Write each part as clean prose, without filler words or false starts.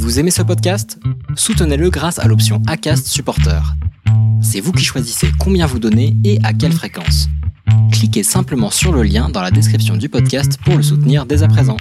Vous aimez ce podcast ? Soutenez-le grâce à l'option Acast Supporter. C'est vous qui choisissez combien vous donnez et à quelle fréquence. Cliquez simplement sur le lien dans la description du podcast pour le soutenir dès à présent.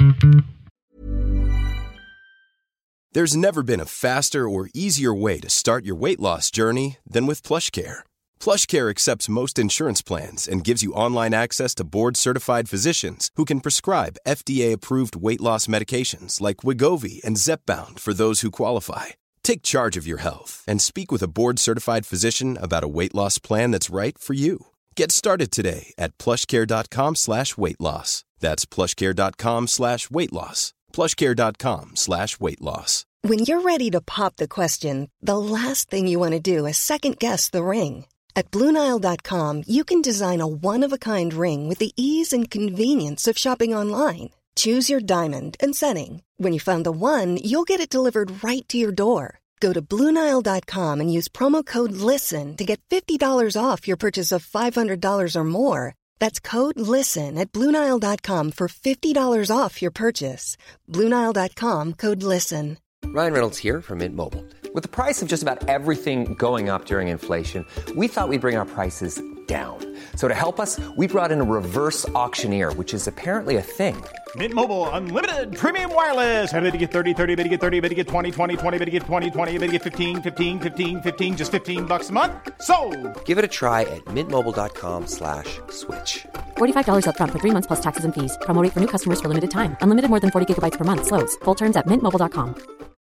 There's never been a faster or easier way to start your weight loss journey than with PlushCare. PlushCare accepts most insurance plans and gives you online access to board-certified physicians who can prescribe FDA-approved weight loss medications like Wegovy and Zepbound for those who qualify. Take charge of your health and speak with a board-certified physician about a weight loss plan that's right for you. Get started today at plushcare.com/weightloss. That's plushcare.com/weightloss. plushcare.com/weightloss. When you're ready to pop the question, the last thing you want to do is second-guess the ring. At BlueNile.com, you can design a one-of-a-kind ring with the ease and convenience of shopping online. Choose your diamond and setting. When you find the one, you'll get it delivered right to your door. Go to BlueNile.com and use promo code LISTEN to get $50 off your purchase of $500 or more. That's code LISTEN at BlueNile.com for $50 off your purchase. BlueNile.com, code LISTEN. Ryan Reynolds here from Mint Mobile. With the price of just about everything going up during inflation, we thought we'd bring our prices down. So to help us, we brought in a reverse auctioneer, which is apparently a thing. Mint Mobile Unlimited Premium Wireless. How to get 30, 30, bit to get 30, bit to get 20, 20, 20, bit to get 20, 20, bit to get 15, 15, 15, 15, just $15 a month? Sold! Give it a try at mintmobile.com/switch. $45 up front for 3 months plus taxes and fees. Promo rate for new customers for limited time. Unlimited more than 40 gigabytes per month. Slows full terms at mintmobile.com.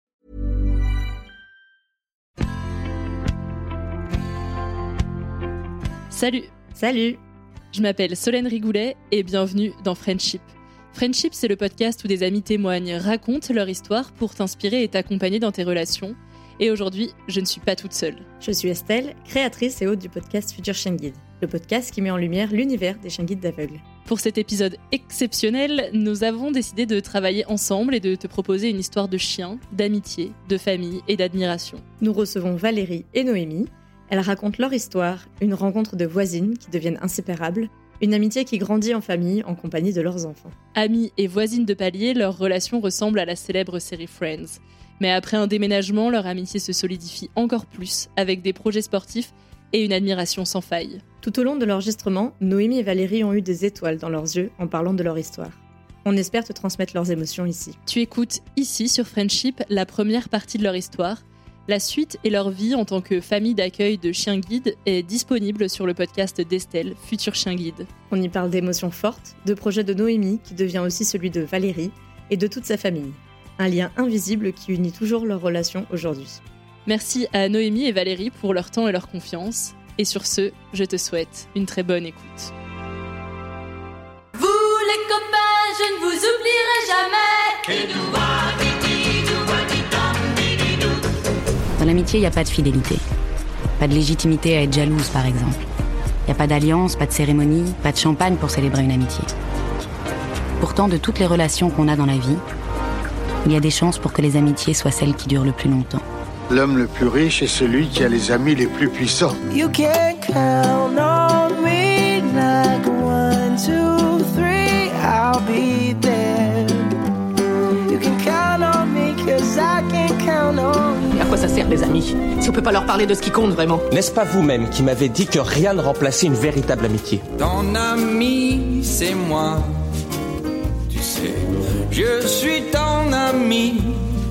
Salut. Je m'appelle Solène Rigoulet et bienvenue dans Friendship. Friendship, c'est le podcast où des amis témoignent, racontent leur histoire pour t'inspirer et t'accompagner dans tes relations. Et aujourd'hui, je ne suis pas toute seule. Je suis Estelle, créatrice et hôte du podcast Futur Chien Guide, le podcast qui met en lumière l'univers des chiens guides d'aveugles. Pour cet épisode exceptionnel, nous avons décidé de travailler ensemble et de te proposer une histoire de chien, d'amitié, de famille et d'admiration. Nous recevons Valérie et Noémie. Elles racontent leur histoire, une rencontre de voisines qui deviennent inséparables, une amitié qui grandit en famille en compagnie de leurs enfants. Amies et voisines de palier, leur relation ressemble à la célèbre série Friends. Mais après un déménagement, leur amitié se solidifie encore plus avec des projets sportifs et une admiration sans faille. Tout au long de l'enregistrement, Noémie et Valérie ont eu des étoiles dans leurs yeux en parlant de leur histoire. On espère te transmettre leurs émotions ici. Tu écoutes ici sur Friendship la première partie de leur histoire. La suite et leur vie en tant que famille d'accueil de chiens guides est disponible sur le podcast d'Estelle, Futur Chien Guide. On y parle d'émotions fortes, de projets de Noémie qui devient aussi celui de Valérie et de toute sa famille. Un lien invisible qui unit toujours leur relation aujourd'hui. Merci à Noémie et Valérie pour leur temps et leur confiance. Et sur ce, je te souhaite une très bonne écoute. Vous les copains, je ne vous oublierai jamais. Dans l'amitié, il n'y a pas de fidélité. Pas de légitimité à être jalouse, par exemple. Il n'y a pas d'alliance, pas de cérémonie, pas de champagne pour célébrer une amitié. Pourtant, de toutes les relations qu'on a dans la vie, il y a des chances pour que les amitiés soient celles qui durent le plus longtemps. L'homme le plus riche est celui qui a les amis les plus puissants. You can count on me like 1, 2, 3, I'll be there. You can count on me 'cause I can count on you. À quoi ça sert les amis, si on peut pas leur parler de ce qui compte vraiment? N'est-ce pas vous-même qui m'avez dit que rien ne remplaçait une véritable amitié? Ton ami, c'est moi. Tu sais, je suis ton ami.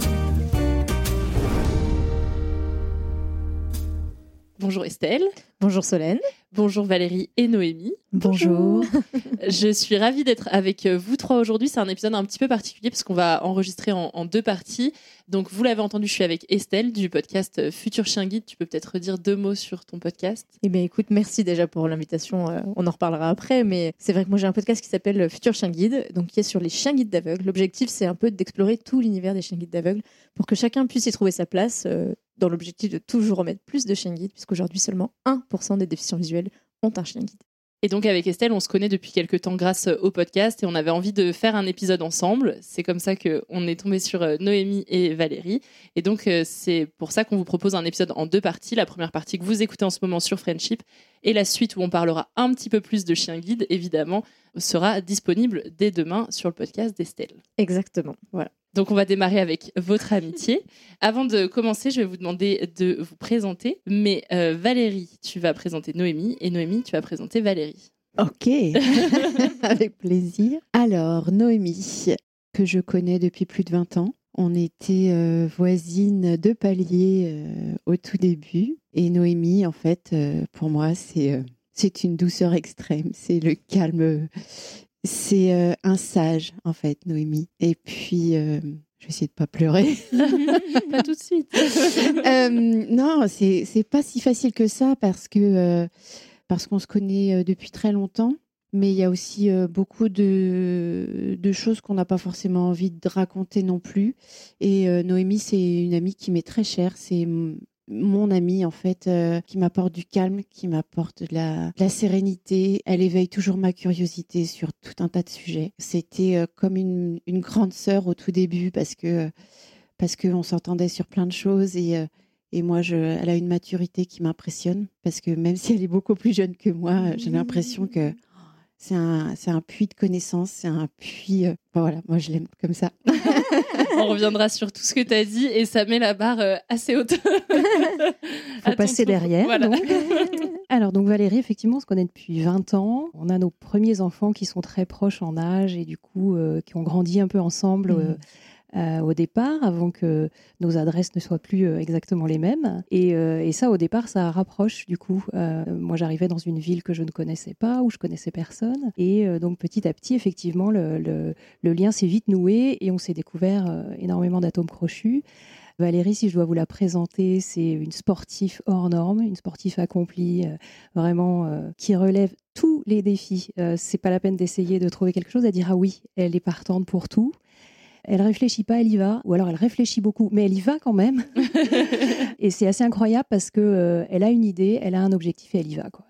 Bonjour Estelle. Bonjour Solène. Bonjour Valérie et Noémie. Bonjour. Je suis ravie d'être avec vous trois aujourd'hui. C'est un épisode un petit peu particulier parce qu'on va enregistrer en 2 parties. Donc vous l'avez entendu, je suis avec Estelle du podcast Futur Chien Guide. Tu peux peut-être redire 2 mots sur ton podcast? Eh bien écoute, merci déjà pour l'invitation. On en reparlera après, mais c'est vrai que moi j'ai un podcast qui s'appelle Futur Chien Guide, donc qui est sur les chiens guides d'aveugles. L'objectif c'est un peu d'explorer tout l'univers des chiens guides d'aveugles pour que chacun puisse y trouver sa place dans l'objectif de toujours remettre plus de chiens guides, puisqu'aujourd'hui seulement 1% des déficients visuels ont un chien guide. Et donc avec Estelle, on se connaît depuis quelques temps grâce au podcast et on avait envie de faire un épisode ensemble. C'est comme ça qu'on est tombé sur Noémie et Valérie. Et donc c'est pour ça qu'on vous propose un épisode en 2 parties. La première partie que vous écoutez en ce moment sur Friendship et la suite où on parlera un petit peu plus de chiens guides, évidemment, sera disponible dès demain sur le podcast d'Estelle. Exactement. Voilà. Donc on va démarrer avec votre amitié. Avant de commencer, je vais vous demander de vous présenter. Mais Valérie, tu vas présenter Noémie et Noémie, tu vas présenter Valérie. Ok, avec plaisir. Alors, Noémie, que je connais depuis plus de 20 ans. On était voisines de palier au tout début. Et Noémie, en fait, pour moi, c'est une douceur extrême. C'est le calme. C'est un sage, en fait, Noémie. Et puis, je vais essayer de ne pas pleurer. Pas tout de suite. Non, c'est pas si facile que ça parce qu'on se connaît depuis très longtemps. Mais il y a aussi beaucoup de choses qu'on n'a pas forcément envie de raconter non plus. Et Noémie, c'est une amie qui m'est très chère. C'est mon amie, en fait, qui m'apporte du calme, qui m'apporte de la sérénité. Elle éveille toujours ma curiosité sur tout un tas de sujets. C'était comme une grande sœur au tout début parce qu'on s'entendait sur plein de choses. Et moi, elle a une maturité qui m'impressionne parce que même si elle est beaucoup plus jeune que moi, j'ai l'impression que c'est un puits de connaissances, c'est un puits... voilà, moi je l'aime comme ça. On reviendra sur tout ce que tu as dit et ça met la barre assez haute. Faut passer derrière. Voilà. Alors, donc Valérie, effectivement, on se connaît depuis 20 ans. On a nos premiers enfants qui sont très proches en âge et du coup, qui ont grandi un peu ensemble au départ, avant que nos adresses ne soient plus exactement les mêmes. Et ça, au départ, ça rapproche du coup. Moi, j'arrivais dans une ville que je ne connaissais pas, où je connaissais personne. Et donc, petit à petit, effectivement, le lien s'est vite noué et on s'est découvert énormément d'atomes crochus. Valérie, si je dois vous la présenter, c'est une sportive hors norme, une sportive accomplie, vraiment qui relève tous les défis. C'est pas la peine d'essayer de trouver quelque chose, à dire ah oui, elle est partante pour tout. Elle réfléchit pas, elle y va, ou alors elle réfléchit beaucoup, mais elle y va quand même. Et c'est assez incroyable parce que elle a une idée, elle a un objectif et elle y va, quoi.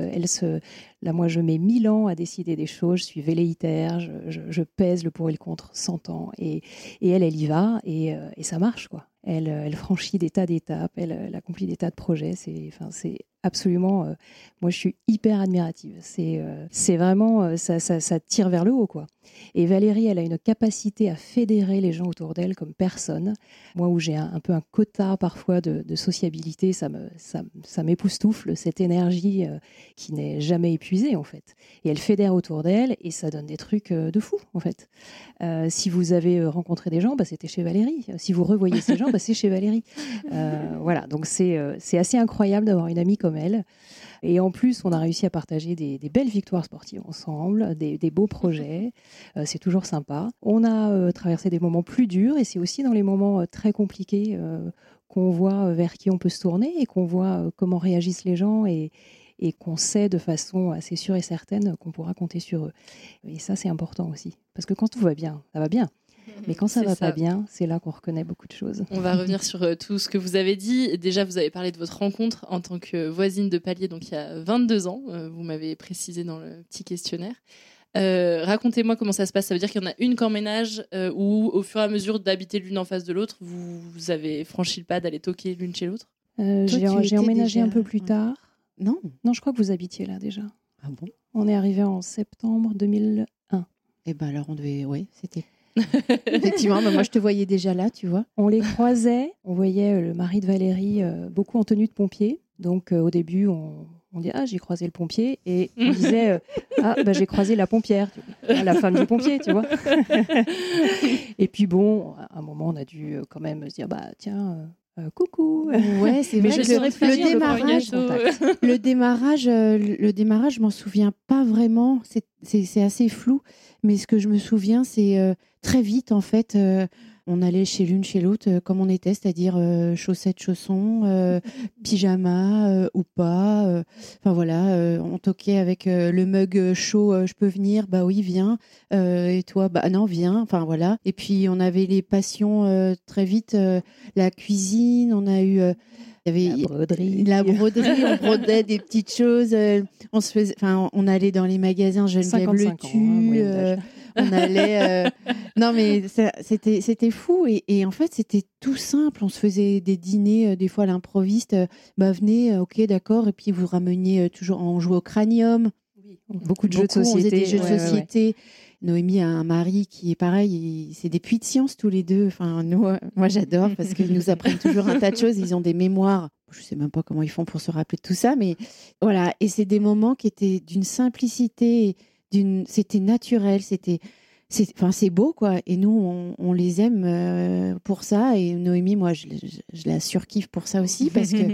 Là, moi, je mets 1000 ans à décider des choses, je suis velléitaire, je pèse le pour et le contre 100 ans, et elle y va, et ça marche, quoi. Elle franchit des tas d'étapes, elle accomplit des tas de projets. C'est absolument... moi, je suis hyper admirative. C'est vraiment... ça tire vers le haut, quoi. Et Valérie, elle a une capacité à fédérer les gens autour d'elle comme personne. Moi, où j'ai un peu un quota parfois de sociabilité, ça m'époustoufle, cette énergie qui n'est jamais épuisée, en fait. Et elle fédère autour d'elle et ça donne des trucs de fou, en fait. Si vous avez rencontré des gens, c'était chez Valérie. Si vous revoyez ces gens, c'est chez Valérie. Voilà, donc c'est assez incroyable d'avoir une amie comme elle. Et en plus, on a réussi à partager des belles victoires sportives ensemble, des beaux projets. C'est toujours sympa. On a traversé des moments plus durs et c'est aussi dans les moments très compliqués qu'on voit vers qui on peut se tourner et qu'on voit comment réagissent les gens et qu'on sait de façon assez sûre et certaine qu'on pourra compter sur eux. Et ça, c'est important aussi. Parce que quand tout va bien, ça va bien. Mais quand ça ne va pas bien, c'est là qu'on reconnaît beaucoup de choses. On va revenir sur tout ce que vous avez dit. Déjà, vous avez parlé de votre rencontre en tant que voisine de palier, donc il y a 22 ans. Vous m'avez précisé dans le petit questionnaire. Racontez-moi comment ça se passe. Ça veut dire qu'il y en a une qu'emménage ou au fur et à mesure d'habiter l'une en face de l'autre, vous avez franchi le pas d'aller toquer l'une chez l'autre? J'ai emménagé un peu plus tard. Non, je crois que vous habitiez là déjà. Ah bon? On est arrivé en septembre 2001. Eh ben alors on devait... Oui, c'était... Effectivement, moi je te voyais déjà là, tu vois. On les croisait, on voyait le mari de Valérie beaucoup en tenue de pompier. Donc au début, on dit « Ah, j'ai croisé le pompier » et on disait « Ah, j'ai croisé la pompière, la femme du pompier, tu vois. » Et puis bon, à un moment, on a dû quand même se dire « Tiens... coucou. » Ouais, c'est vrai que le démarrage, je m'en souviens pas vraiment. C'est assez flou. Mais ce que je me souviens, c'est très vite, en fait, on allait chez l'une, chez l'autre, comme on était, c'est-à-dire chaussettes, chaussons, pyjama ou pas. Enfin voilà, on toquait avec le mug chaud, je peux venir? Bah oui, viens. Et toi? Bah non, viens. Enfin voilà. Et puis on avait les passions très vite, la cuisine, on a eu... Il y avait la broderie, on brodait des petites choses. On allait dans les magasins Geneviève Le Tu. On allait. Non, mais c'était fou. Et en fait, c'était tout simple. On se faisait des dîners, des fois à l'improviste. Venez, ok, d'accord. Et puis vous rameniez toujours. On jouait au cranium. Oui. Beaucoup de jeux de société. On faisait des jeux de société. Noémie a un mari qui est pareil, c'est des puits de science tous les deux. Enfin, nous, moi j'adore parce qu'ils nous apprennent toujours un tas de choses. Ils ont des mémoires. Je ne sais même pas comment ils font pour se rappeler de tout ça, mais voilà. Et c'est des moments qui étaient d'une simplicité, c'était naturel, c'est beau, quoi. Et nous, on les aime pour ça. Et Noémie, moi, je la surkiffe pour ça aussi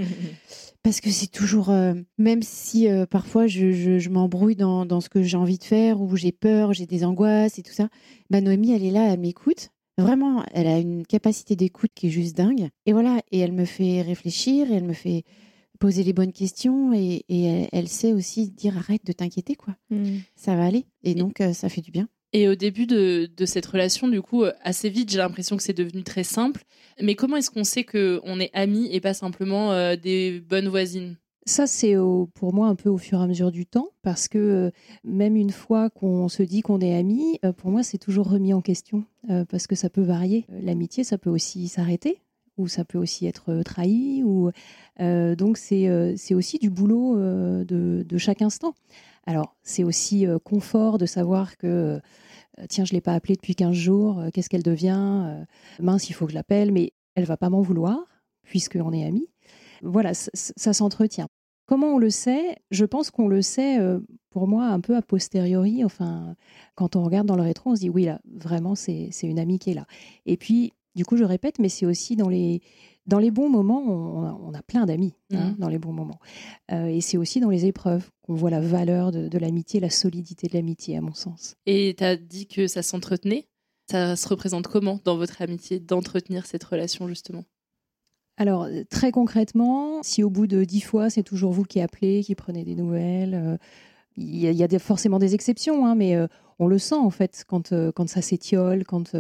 parce que c'est toujours, même si parfois je m'embrouille dans ce que j'ai envie de faire, ou j'ai peur, j'ai des angoisses et tout ça, Noémie, elle est là, elle m'écoute. Vraiment, elle a une capacité d'écoute qui est juste dingue. Et voilà, et elle me fait réfléchir, et elle me fait poser les bonnes questions, et elle sait aussi dire arrête de t'inquiéter, quoi. Ça va aller. Et donc, ça fait du bien. Et au début de cette relation, du coup, assez vite, j'ai l'impression que c'est devenu très simple. Mais comment est-ce qu'on sait qu'on est amis et pas simplement des bonnes voisines ? Ça, c'est pour moi un peu au fur et à mesure du temps, parce que même une fois qu'on se dit qu'on est amis, pour moi, c'est toujours remis en question, parce que ça peut varier. L'amitié, ça peut aussi s'arrêter, ou ça peut aussi être trahi. Donc, c'est aussi du boulot de chaque instant. Alors, c'est aussi confort de savoir que, tiens, je ne l'ai pas appelée depuis 15 jours, qu'est-ce qu'elle devient ? Mince, il faut que je l'appelle, mais elle ne va pas m'en vouloir, puisqu'on est amis. Voilà, ça s'entretient. Comment on le sait ? Je pense qu'on le sait, pour moi, un peu a posteriori. Enfin, quand on regarde dans le rétro, on se dit, oui, là, vraiment, c'est une amie qui est là. Et puis, du coup, je répète, mais c'est aussi dans les bons moments, on a plein d'amis, dans les bons moments. Et c'est aussi dans les épreuves qu'on voit la valeur de l'amitié, la solidité de l'amitié, à mon sens. Et tu as dit que ça s'entretenait. Ça se représente comment dans votre amitié d'entretenir cette relation, justement ? Alors, très concrètement, si au bout de 10 fois, c'est toujours vous qui appelez, qui prenez des nouvelles, il y a forcément des exceptions, mais on le sent, en fait, quand ça s'étiole, quand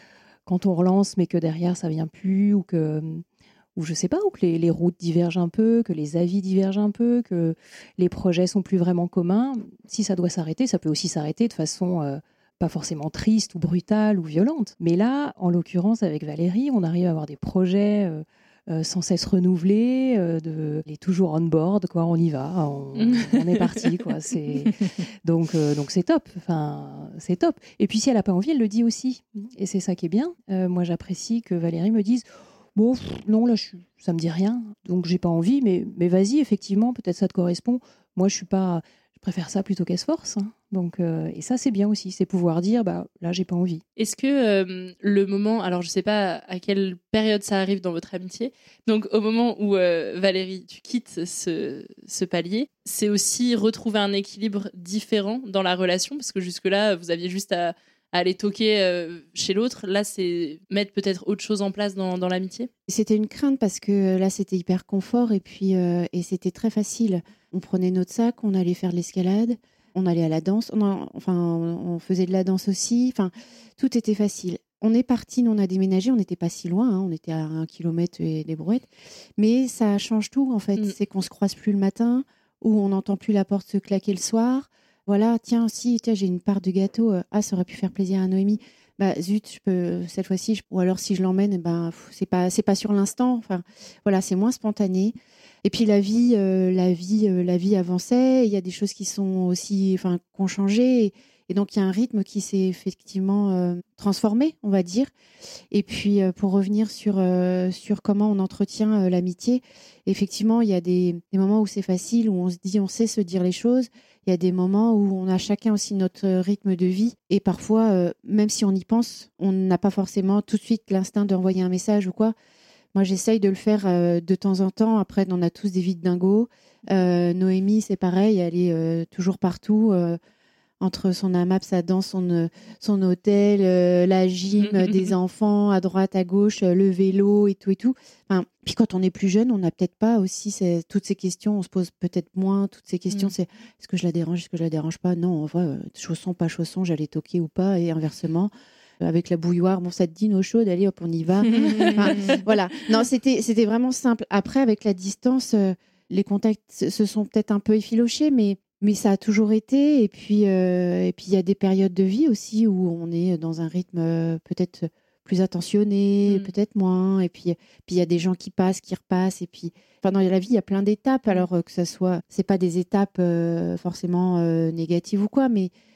on relance, mais que derrière, ça ne vient plus, ou je sais pas, ou que les routes divergent un peu, que les avis divergent un peu, que les projets sont plus vraiment communs. Si ça doit s'arrêter, ça peut aussi s'arrêter de façon pas forcément triste ou brutale ou violente. Mais là, en l'occurrence, avec Valérie, on arrive à avoir des projets sans cesse renouvelés, elle est toujours on board, quoi. On y va, on est parti, quoi. Donc c'est top. Enfin, c'est top. Et puis si elle n'a pas envie, elle le dit aussi. Et c'est ça qui est bien. Moi, j'apprécie que Valérie me dise bon, non, là, ça me dit rien, donc j'ai pas envie, mais vas-y, effectivement, peut-être ça te correspond. Moi, je préfère ça plutôt qu'elle se force. Donc, et ça, c'est bien aussi, c'est pouvoir dire, là, j'ai pas envie. Est-ce que le moment, alors je sais pas à quelle période ça arrive dans votre amitié, donc au moment où Valérie, tu quittes ce palier, c'est aussi retrouver un équilibre différent dans la relation, parce que jusque-là, vous aviez juste à aller toquer chez l'autre. Là, c'est mettre peut-être autre chose en place dans l'amitié. C'était une crainte parce que là, c'était hyper confort et puis et c'était très facile. On prenait notre sac, on allait faire de l'escalade, on allait à la danse. On faisait de la danse aussi. Enfin, tout était facile. On est partis, nous, on a déménagé, on n'était pas si loin, on était à 1 kilomètre et des brouettes. Mais ça change tout, en fait. C'est qu'on se croise plus le matin, ou on n'entend plus la porte se claquer le soir. Voilà, tiens, j'ai une part de gâteau. Ça aurait pu faire plaisir à Noémie. Zut, je peux cette fois-ci. Ou alors si je l'emmène, c'est pas sur l'instant. Enfin, voilà, c'est moins spontané. Et puis la vie avançait. Il y a des choses qui sont aussi, qui ont changé. Et donc il y a un rythme qui s'est effectivement transformé, on va dire. Et puis pour revenir sur comment on entretient l'amitié, effectivement, il y a des moments où c'est facile, où on sait se dire les choses. Il y a des moments où on a chacun aussi notre rythme de vie. Et parfois, même si on y pense, on n'a pas forcément tout de suite l'instinct d'envoyer un message ou quoi. Moi, j'essaye de le faire de temps en temps. Après, on a tous des vies de dingo. Noémie, c'est pareil. Elle est toujours partout. Entre son AMAP, sa danse, son hôtel, la gym des enfants, à droite, à gauche, le vélo et tout et tout. Puis quand on est plus jeune, on n'a peut-être pas aussi toutes ces questions. On se pose peut-être moins toutes ces questions. C'est est-ce que je la dérange, est-ce que je la dérange pas ? Non, en vrai, chaussons, pas chaussons, j'allais toquer ou pas. Et inversement, avec la bouilloire, bon, ça te dit une eau chaude, allez hop, on y va. Voilà. Non, c'était vraiment simple. Après, avec la distance, les contacts se sont peut-être un peu effilochés, mais ça a toujours été. Et puis, il y a des périodes de vie aussi où on est dans un rythme peut-être plus attentionné, peut-être moins. Et puis, il y a des gens qui passent, qui repassent. Et puis, dans la vie, il y a plein d'étapes. Alors que ça soit, c'est pas des étapes forcément négatives ou quoi, mais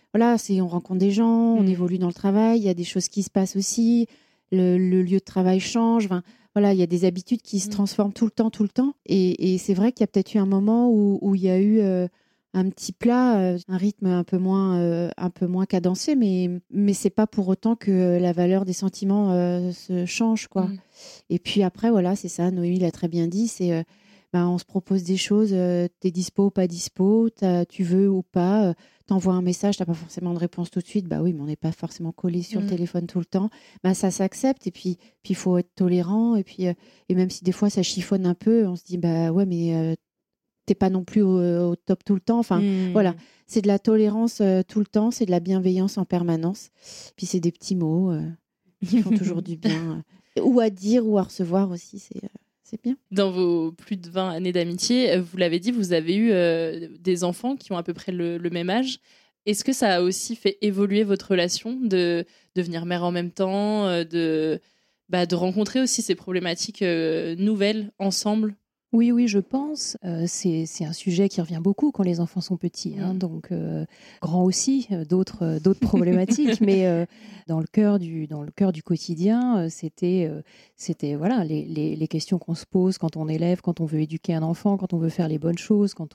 voilà, on rencontre des gens, on évolue dans le travail, il y a des choses qui se passent aussi, le lieu de travail change. Enfin, voilà, il y a des habitudes qui se transforment tout le temps. Et c'est vrai qu'il y a peut-être eu un moment où il y a eu un petit plat, un rythme un peu moins cadencé, mais c'est pas pour autant que la valeur des sentiments se change, quoi. Et puis après, voilà, c'est ça, Noémie l'a très bien dit, c'est on se propose des choses, t'es dispo ou pas dispo, tu veux ou pas, t'envoies un message, t'as pas forcément de réponse tout de suite, bah oui, mais on n'est pas forcément collé sur le téléphone tout le temps, ça s'accepte, et puis il faut être tolérant, et puis et même si des fois ça chiffonne un peu, on se dit bah ouais, mais t'es pas non plus au top tout le temps. Enfin, voilà, c'est de la tolérance tout le temps, c'est de la bienveillance en permanence. Puis c'est des petits mots qui font toujours du bien, ou à dire ou à recevoir aussi, c'est bien. Dans vos plus de 20 années d'amitié, vous l'avez dit, vous avez eu des enfants qui ont à peu près le même âge. Est-ce que ça a aussi fait évoluer votre relation de devenir mère en même temps, de rencontrer aussi ces problématiques nouvelles ensemble ? Oui, je pense. C'est un sujet qui revient beaucoup quand les enfants sont petits, donc grands aussi, d'autres problématiques, mais dans le cœur du quotidien, c'était voilà les questions qu'on se pose quand on élève, quand on veut éduquer un enfant, quand on veut faire les bonnes choses, quand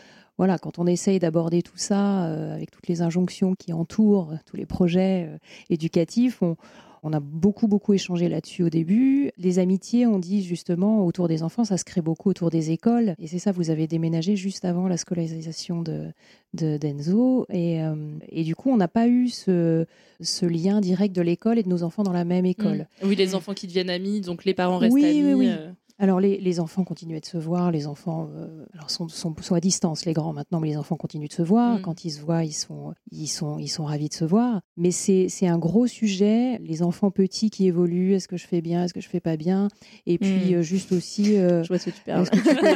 on essaye d'aborder tout ça avec toutes les injonctions qui entourent tous les projets éducatifs. On a beaucoup échangé là-dessus au début. Les amitiés, on dit justement, autour des enfants, ça se crée beaucoup autour des écoles. Et c'est ça, vous avez déménagé juste avant la scolarisation d'Enzo. Et du coup, on n'a pas eu ce lien direct de l'école et de nos enfants dans la même école. Oui, les enfants qui deviennent amis, donc les parents restent amis. Oui. Alors, les enfants continuaient de se voir. Les enfants sont à distance, les grands maintenant, mais les enfants continuent de se voir. Quand ils se voient, ils sont ravis de se voir. Mais c'est un gros sujet. Les enfants petits qui évoluent. Est-ce que je fais bien? Est-ce que je fais pas bien? Et puis, juste aussi... je vois ce que tu parles.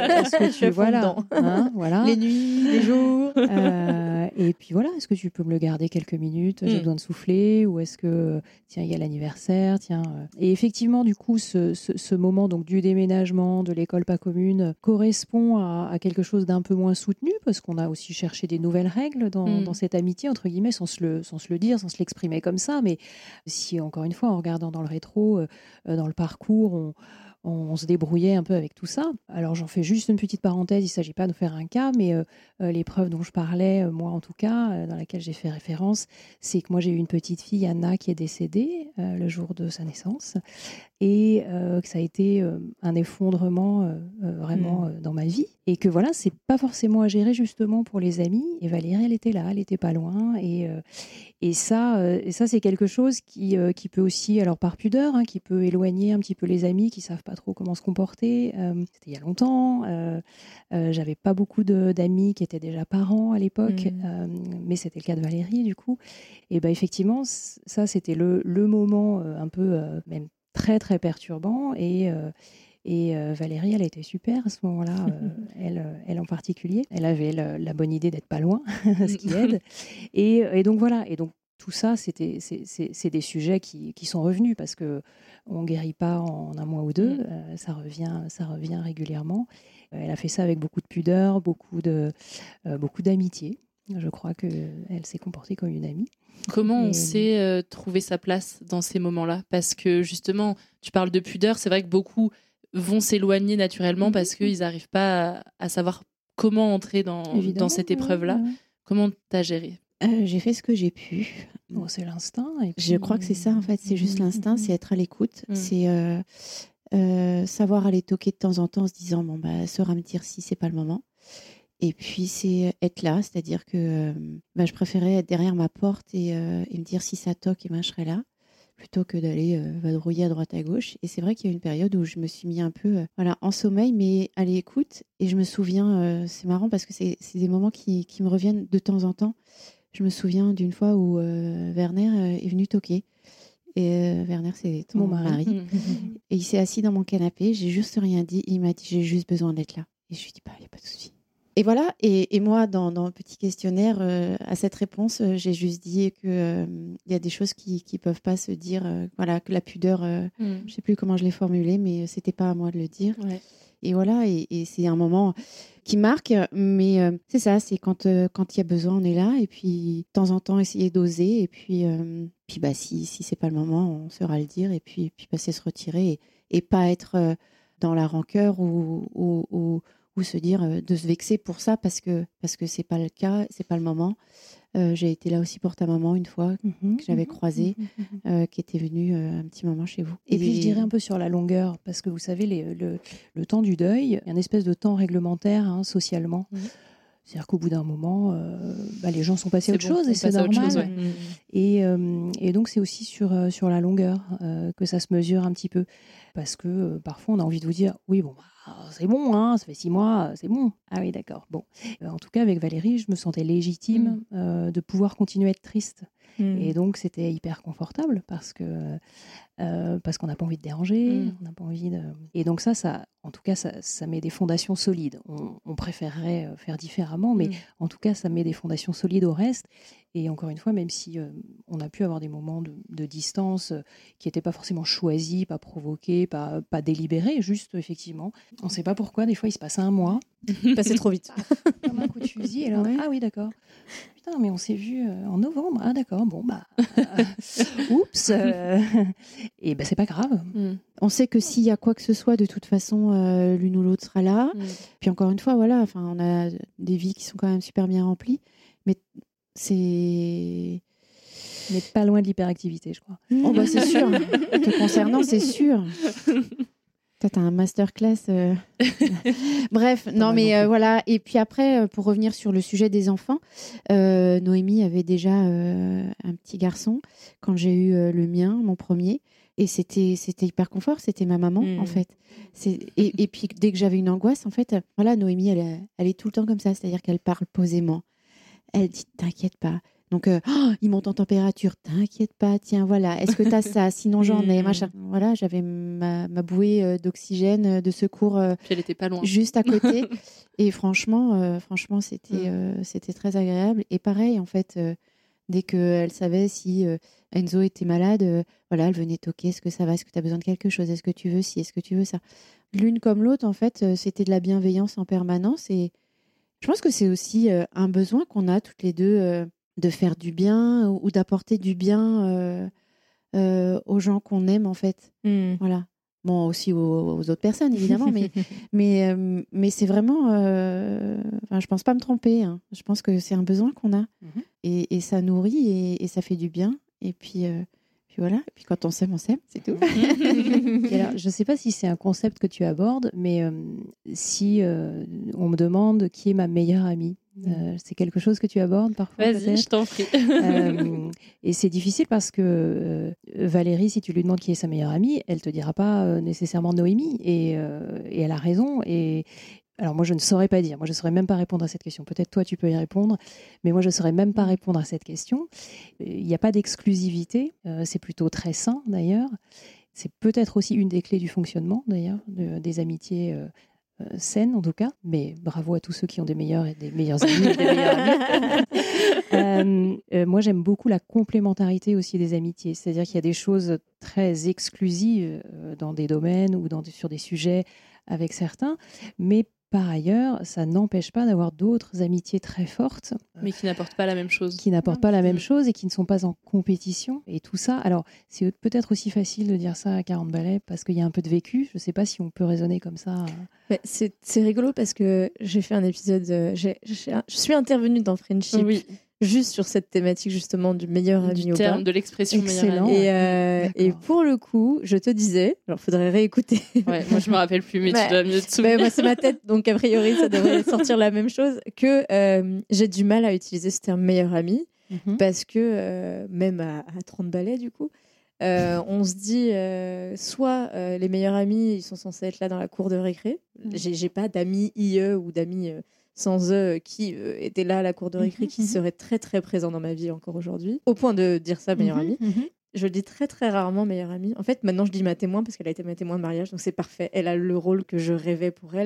Voilà. Les nuits, les jours. Et puis voilà, est-ce que tu peux me le garder quelques minutes? J'ai besoin de souffler. Ou est-ce que, tiens, il y a l'anniversaire, Et effectivement, du coup, ce moment donc, du déménagement, de l'école pas commune, correspond à quelque chose d'un peu moins soutenu, parce qu'on a aussi cherché des nouvelles règles dans cette amitié, entre guillemets, sans se le dire, sans se l'exprimer comme ça. Mais si, encore une fois, en regardant dans le rétro, dans le parcours, on se débrouillait un peu avec tout ça. Alors j'en fais juste une petite parenthèse, il ne s'agit pas de faire un cas, mais l'épreuve dont je parlais, moi en tout cas, dans laquelle j'ai fait référence, c'est que moi j'ai eu une petite fille, Anna, qui est décédée le jour de sa naissance, et que ça a été un effondrement vraiment dans ma vie, et que voilà, c'est pas forcément à gérer justement pour les amis. Et Valérie, elle était là, elle était pas loin, et ça c'est quelque chose qui peut aussi, alors par pudeur, qui peut éloigner un petit peu les amis qui savent pas trop comment se comporter. C'était il y a longtemps. J'avais pas beaucoup d'amis qui étaient déjà parents à l'époque, mais c'était le cas de Valérie du coup. Et effectivement, ça c'était le moment un peu même très très perturbant, et Valérie, elle a été super à ce moment-là, elle en particulier. Elle avait la bonne idée d'être pas loin, ce qui aide. Et donc voilà. Et donc tout ça, c'est des sujets qui sont revenus, parce que on guérit pas en un mois ou deux. Ça revient régulièrement. Elle a fait ça avec beaucoup de pudeur, beaucoup d'amitié. Je crois qu'elle s'est comportée comme une amie. Comment on sait trouver sa place dans ces moments-là? Parce que justement, tu parles de pudeur, c'est vrai que beaucoup vont s'éloigner naturellement parce qu'ils n'arrivent pas à savoir comment entrer dans cette épreuve-là. Ouais. Comment t'as géré? J'ai fait ce que j'ai pu. Bon, c'est l'instinct. Et puis... Je crois que c'est ça, en fait. C'est juste l'instinct, c'est être à l'écoute. C'est savoir aller toquer de temps en temps en se disant, saura me dire si c'est pas le moment. Et puis, c'est être là, c'est-à-dire que je préférais être derrière ma porte et me dire si ça toque, je serai là, plutôt que d'aller vadrouiller à droite à gauche. Et c'est vrai qu'il y a eu une période où je me suis mis un peu en sommeil, mais à l'écoute. Et je me souviens, c'est marrant parce que c'est des moments qui me reviennent de temps en temps. Je me souviens d'une fois où Werner est venu toquer. Et Werner, c'est mon mari. Et il s'est assis dans mon canapé, j'ai juste rien dit. Il m'a dit, j'ai juste besoin d'être là. Et je lui ai dit, il n'y a pas de souci. Et voilà, et moi, dans le petit questionnaire, à cette réponse, j'ai juste dit qu'il y a des choses qui ne peuvent pas se dire. Voilà, que la pudeur, je ne sais plus comment je l'ai formulé, mais ce n'était pas à moi de le dire. Ouais. Et voilà, et c'est un moment qui marque, mais c'est ça, c'est quand il y a besoin, on est là, et puis de temps en temps, essayer d'oser, et puis si c'est pas le moment, on saura le dire, et puis c'est se retirer, et pas être dans la rancœur ou se dire de se vexer pour ça, parce que c'est pas le cas, c'est pas le moment. J'ai été là aussi pour ta maman une fois, que j'avais croisée, qui était venue un petit moment chez vous. Et puis je dirais un peu sur la longueur, parce que vous savez, le temps du deuil, il y a une espèce de temps réglementaire socialement. C'est-à-dire qu'au bout d'un moment, les gens sont passés à autre chose, et c'est normal. Et donc c'est aussi sur la longueur que ça se mesure un petit peu. Parce que parfois on a envie de vous dire, oui, bon, c'est bon, ça fait 6 mois, c'est bon. Ah oui, d'accord. Bon. En tout cas, avec Valérie, je me sentais légitime de pouvoir continuer à être triste. Et donc, c'était hyper confortable parce qu'on n'a pas envie de déranger, on n'a pas envie de... Et donc ça en tout cas, ça met des fondations solides. On préférerait faire différemment, mais en tout cas, ça met des fondations solides au reste. Et encore une fois, même si on a pu avoir des moments de distance qui n'étaient pas forcément choisis, pas provoqués, pas délibérés, juste effectivement, on ne sait pas pourquoi, des fois il se passe 1 mois. Passé trop vite. Comme un coup de fusil, et là, ah oui, d'accord. Putain, mais on s'est vu en novembre. Ah d'accord, bon, oups. Et c'est pas grave. On sait que s'il y a quoi que ce soit, de toute façon, l'une ou l'autre sera là. Puis encore une fois, voilà, on a des vies qui sont quand même super bien remplies, mais c'est... On n'est pas loin de l'hyperactivité, je crois. Oh c'est sûr. Te concernant, c'est sûr. Toi, t'as un masterclass. Bref, non, mais voilà. Et puis après, pour revenir sur le sujet des enfants, Noémie avait déjà un petit garçon quand j'ai eu le mien, mon premier. Et c'était hyper confort, c'était ma maman, en fait. Et puis, dès que j'avais une angoisse, en fait, voilà, Noémie, elle est tout le temps comme ça, c'est-à-dire qu'elle parle posément. Elle dit, t'inquiète pas. Donc, il monte en température, t'inquiète pas, tiens, voilà, est-ce que t'as ça? Sinon, j'en ai, machin. Voilà, j'avais ma bouée d'oxygène, de secours puis elle était pas loin. Juste à côté. Et franchement, c'était très agréable. Et pareil, en fait, dès qu'elle savait si Enzo était malade, voilà, elle venait toquer, est-ce que ça va? Est-ce que tu as besoin de quelque chose? Est-ce que tu veux ci? Est-ce que tu veux ça? L'une comme l'autre, en fait, c'était de la bienveillance en permanence. Et je pense que c'est aussi un besoin qu'on a toutes les deux de faire du bien ou d'apporter du bien aux gens qu'on aime, en fait. Voilà. Bon, aussi aux autres personnes, évidemment, mais c'est vraiment... je pense pas me tromper. Hein. Je pense que c'est un besoin qu'on a. Et ça nourrit et ça fait du bien. Et puis voilà. Et puis quand on s'aime, c'est tout. Et alors, je ne sais pas si c'est un concept que tu abordes, mais si on me demande qui est ma meilleure amie, c'est quelque chose que tu abordes parfois? Vas-y, je t'en prie. Et c'est difficile parce que Valérie, si tu lui demandes qui est sa meilleure amie, elle ne te dira pas nécessairement Noémie. Et elle a raison. Et alors moi, je ne saurais pas dire. Moi, je ne saurais même pas répondre à cette question. Peut-être toi, tu peux y répondre. Mais moi, je ne saurais même pas répondre à cette question. Il n'y a pas d'exclusivité. C'est plutôt très sain, d'ailleurs. C'est peut-être aussi une des clés du fonctionnement, d'ailleurs, des amitiés saines, en tout cas. Mais bravo à tous ceux qui ont des meilleurs et des meilleurs amis. Et des meilleurs amis. Moi, j'aime beaucoup la complémentarité aussi des amitiés. C'est-à-dire qu'il y a des choses très exclusives dans des domaines ou sur des sujets avec certains, mais par ailleurs, ça n'empêche pas d'avoir d'autres amitiés très fortes. Mais qui n'apportent pas la même chose. Qui n'apportent pas la même chose et qui ne sont pas en compétition. Et tout ça, alors c'est peut-être aussi facile de dire ça à 40 balais parce qu'il y a un peu de vécu. Je ne sais pas si on peut raisonner comme ça. Mais c'est rigolo parce que j'ai fait un épisode, je suis intervenue dans Friendship. Oui. Juste sur cette thématique justement du meilleur ami ou pas. De l'expression meilleur ami. Et pour le coup, je te disais, alors faudrait réécouter. Ouais, moi je me rappelle plus, mais tu dois mieux te souvenir. Moi c'est ma tête, donc a priori ça devrait sortir la même chose. Que j'ai du mal à utiliser ce terme meilleur ami parce que même à 30 balais du coup, on se dit soit les meilleurs amis ils sont censés être là dans la cour de récré. J'ai pas d'amis IE ou d'amis sans eux qui étaient là à la cour de récré, qui seraient très très présents dans ma vie encore aujourd'hui, au point de dire ça meilleur ami. Je dis très très rarement meilleure amie. En fait, maintenant je dis ma témoin parce qu'elle a été ma témoin de mariage, donc c'est parfait. Elle a le rôle que je rêvais pour elle.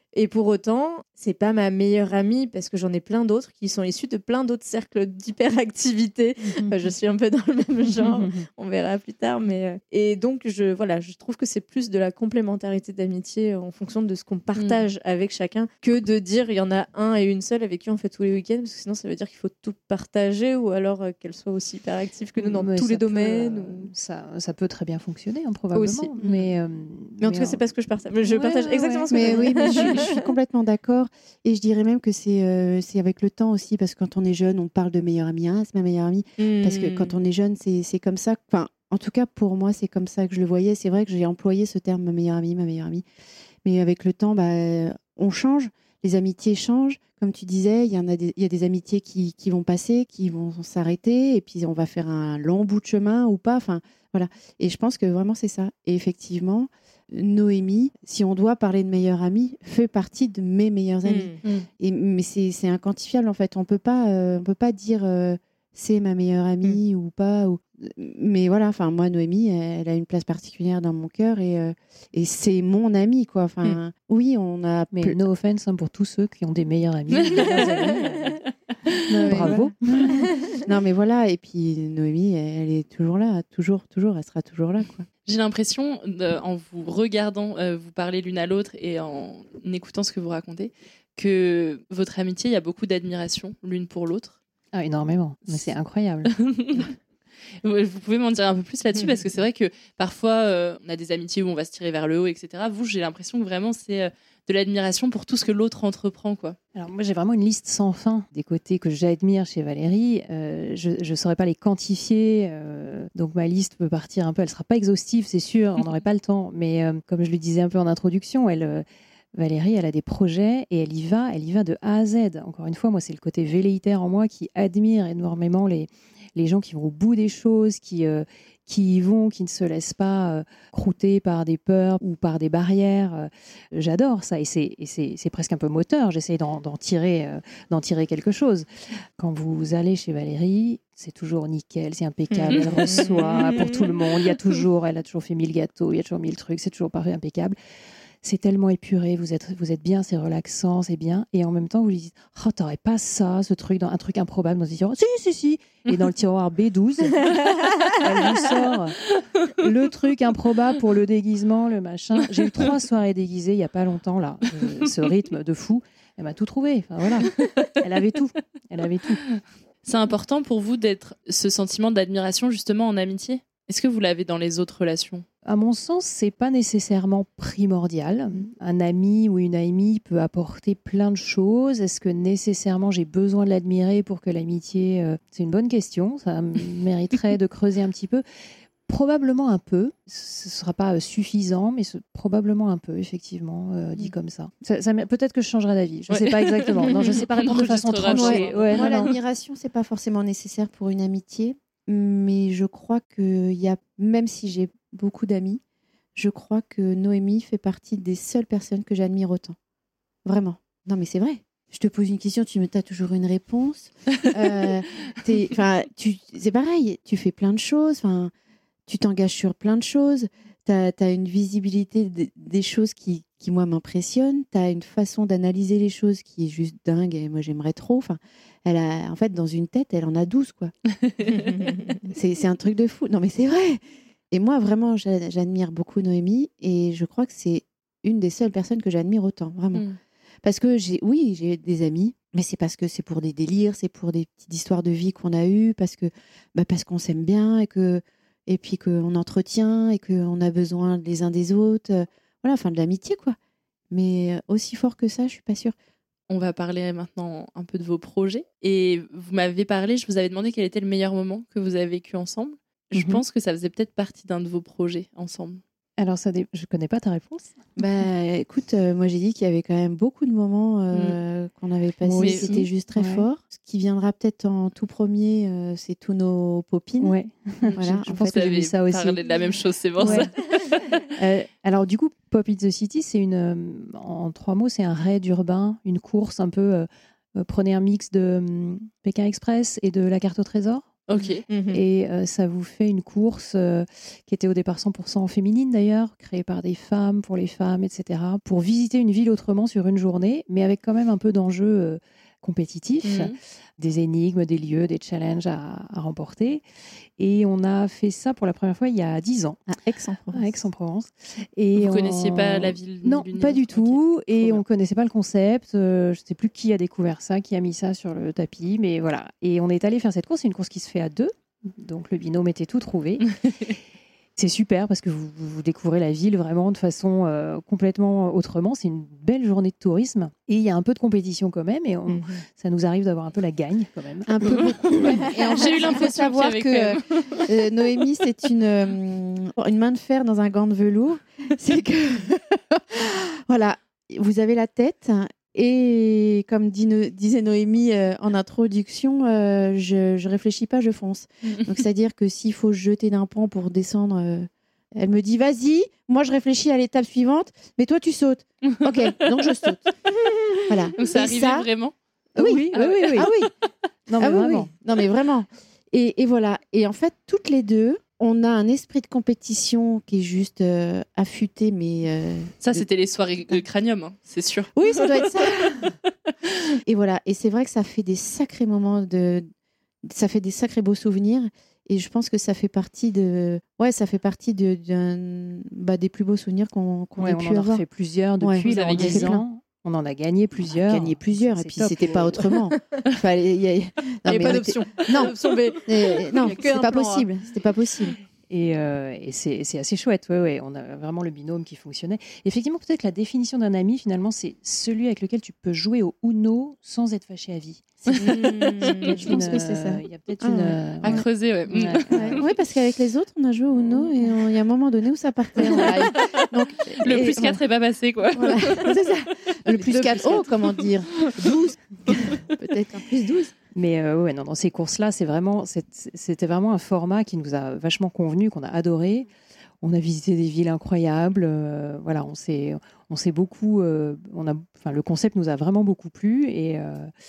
Et pour autant, c'est pas ma meilleure amie parce que j'en ai plein d'autres qui sont issus de plein d'autres cercles d'hyperactivité. Je suis un peu dans le même genre, on verra plus tard. Et donc, je trouve que c'est plus de la complémentarité d'amitié en fonction de ce qu'on partage avec chacun que de dire il y en a un et une seule avec qui on fait tous les week-ends, parce que sinon ça veut dire qu'il faut tout partager ou alors qu'elle soit aussi hyperactive que nous dans tous les domaines. Ça peut très bien fonctionner, probablement. Aussi. Mais en tout cas, c'est pas ce que je partage. Je partage exactement ce que mais oui, mais je suis complètement d'accord. Et je dirais même que c'est avec le temps aussi, parce que quand on est jeune, on parle de meilleure amie. Ah, c'est ma meilleure amie. Parce que quand on est jeune, c'est comme ça. Enfin, en tout cas, pour moi, c'est comme ça que je le voyais. C'est vrai que j'ai employé ce terme, ma meilleure amie, ma meilleure amie. Mais avec le temps, on change. Les amitiés changent. Comme tu disais, il y a des amitiés qui vont passer, qui vont s'arrêter. Et puis, on va faire un long bout de chemin ou pas. Enfin, voilà. Et je pense que vraiment, c'est ça. Et effectivement, Noémie, si on doit parler de meilleure amie, fait partie de mes meilleures amies. Mais c'est inquantifiable, en fait. On peut pas dire c'est ma meilleure amie ou pas. Mais voilà, enfin, moi, Noémie, elle a une place particulière dans mon cœur et c'est mon amie, quoi. Enfin, oui, on a... Mais no offense pour tous ceux qui ont des meilleurs amis. Bravo. Non, mais voilà. Et puis, Noémie, elle est toujours là. Toujours, elle sera toujours là, quoi. J'ai l'impression, en vous regardant, vous parler l'une à l'autre et en écoutant ce que vous racontez, que votre amitié, il y a beaucoup d'admiration l'une pour l'autre. Ah, énormément. Mais c'est incroyable. Vous pouvez m'en dire un peu plus là-dessus, parce que c'est vrai que parfois, on a des amitiés où on va se tirer vers le haut, etc. Vous, j'ai l'impression que vraiment, c'est de l'admiration pour tout ce que l'autre entreprend, quoi. Alors moi, j'ai vraiment une liste sans fin des côtés que j'admire chez Valérie. Je ne saurais pas les quantifier, donc ma liste peut partir un peu. Elle ne sera pas exhaustive, c'est sûr, on n'aurait pas le temps. Mais comme je le disais un peu en introduction, Valérie, elle a des projets et elle y va de A à Z. Encore une fois, moi, c'est le côté velléitaire en moi qui admire énormément les gens qui vont au bout des choses, qui y vont, qui ne se laissent pas croûter par des peurs ou par des barrières. J'adore ça et c'est presque un peu moteur. J'essaie d'en tirer quelque chose. Quand vous allez chez Valérie, c'est toujours nickel, c'est impeccable. Elle reçoit pour tout le monde. Elle a toujours fait 1000 gâteaux, il y a toujours 1000 trucs. C'est toujours parfait, impeccable. C'est tellement épuré, vous êtes bien, c'est relaxant, c'est bien. Et en même temps, vous lui dites « Oh, t'aurais pas ça, ce truc, un truc improbable dans ce tiroir ?» « Si. » Et dans le tiroir B12, elle vous sort le truc improbable pour le déguisement, le machin. J'ai eu 3 soirées déguisées il y a pas longtemps, là. Ce rythme de fou. Elle m'a tout trouvé. Enfin, voilà. Elle avait tout. C'est important pour vous d'être ce sentiment d'admiration, justement, en amitié ? Est-ce que vous l'avez dans les autres relations ? À mon sens, c'est pas nécessairement primordial. Un ami ou une amie peut apporter plein de choses. Est-ce que nécessairement j'ai besoin de l'admirer pour que l'amitié... C'est une bonne question. Ça mériterait de creuser un petit peu. Probablement un peu. Ce ne sera pas suffisant, mais probablement un peu, effectivement, dit comme ça. Peut-être que je changerai d'avis. Je ne sais pas exactement. Non, je ne sais pas répondre de façon tranchée. Moi, l'admiration, ce n'est pas forcément nécessaire pour une amitié. Mais je crois que même si j'ai beaucoup d'amis, je crois que Noémie fait partie des seules personnes que j'admire autant. Vraiment. Non, mais c'est vrai. Je te pose une question, tu as toujours une réponse. C'est pareil, tu fais plein de choses, tu t'engages sur plein de choses, tu as une visibilité des choses qui moi, m'impressionnent, tu as une façon d'analyser les choses qui est juste dingue et moi, j'aimerais trop. En fait, dans une tête, elle en a 12, quoi. c'est un truc de fou. Non, mais c'est vrai. Et moi, vraiment, j'admire beaucoup Noémie et je crois que c'est une des seules personnes que j'admire autant, vraiment. Parce que j'ai des amis, mais c'est parce que c'est pour des délires, c'est pour des petites histoires de vie qu'on a eues, parce qu'on s'aime bien et puis qu'on entretient et qu'on a besoin les uns des autres. Voilà, de l'amitié, quoi. Mais aussi fort que ça, je suis pas sûre. On va parler maintenant un peu de vos projets. Et vous m'avez parlé, je vous avais demandé quel était le meilleur moment que vous avez vécu ensemble. Je pense que ça faisait peut-être partie d'un de vos projets ensemble. Alors, je connais pas ta réponse. Écoute, moi j'ai dit qu'il y avait quand même beaucoup de moments qu'on avait passés. C'était juste très fort. Ce qui viendra peut-être en tout premier, c'est tous nos popines. Ouais. Voilà, je pense que j'ai vu ça aussi. Parler de la même chose, c'est pour ça. Alors du coup, Pop It the City, c'est en 3 mots, c'est un raid urbain, une course un peu. Prenez un mix de Pékin Express et de la carte au trésor. Ok. Et ça vous fait une course qui était au départ 100% féminine d'ailleurs, créée par des femmes, pour les femmes, etc. Pour visiter une ville autrement sur une journée, mais avec quand même un peu d'enjeux compétitifs, des énigmes, des lieux, des challenges à remporter. Et on a fait ça pour la première fois il y a 10 ans. À Aix-en-Provence. À Aix-en-Provence. Et vous connaissiez pas la ville? Non, pas du tout. Et on connaissait pas le concept. Je sais plus qui a découvert ça, qui a mis ça sur le tapis, mais voilà. Et on est allé faire cette course. C'est une course qui se fait à 2. Donc le binôme était tout trouvé. C'est super parce que vous découvrez la ville vraiment de façon complètement autrement. C'est une belle journée de tourisme. Et il y a un peu de compétition quand même. Et ça nous arrive d'avoir un peu la gagne quand même. Un peu beaucoup. Et en fait, J'ai eu l'impression il faut savoir que Noémie, c'est une main de fer dans un gant de velours. C'est que, voilà, vous avez la tête. Et comme disait Noémie en introduction, je réfléchis pas, je fonce. Donc c'est-à-dire que s'il faut se jeter d'un pont pour descendre, elle me dit vas-y, moi je réfléchis à l'étape suivante, mais toi tu sautes. Ok, donc je saute. Voilà. Donc ça arrivait vraiment? Oui. Ah oui. Non mais vraiment. Oui. Non mais vraiment. Et voilà. Et en fait, toutes les deux, on a un esprit de compétition qui est juste affûté, mais... ça, c'était les soirées cranium, hein, c'est sûr. Oui, ça doit être ça. Et voilà, et c'est vrai que ça fait des sacrés moments ça fait des sacrés beaux souvenirs, et je pense que ça fait partie des plus beaux souvenirs qu'on ait pu avoir. On en a fait plusieurs depuis l'engagement. On en a gagné plusieurs. Et puis c'était pas autrement. Il n'y avait pas d'option. Non, non, c'était pas possible. C'était pas possible. Et c'est assez chouette. Ouais. On a vraiment le binôme qui fonctionnait. Effectivement, peut-être que la définition d'un ami, finalement, c'est celui avec lequel tu peux jouer au Uno sans être fâché à vie. Je pense que c'est ça. Il y a peut-être à creuser, ouais. Oui, parce qu'avec les autres, on a joué au Uno et il y a un moment donné où ça partait en live. Donc, le plus 4 n'est pas passé, quoi. Voilà, c'est ça. Le plus 4, comment dire 12. Peut-être un plus 12. Mais dans ces courses-là, c'était vraiment un format qui nous a vachement convenu, qu'on a adoré. On a visité des villes incroyables. Voilà, on s'est beaucoup. Le concept nous a vraiment beaucoup plu et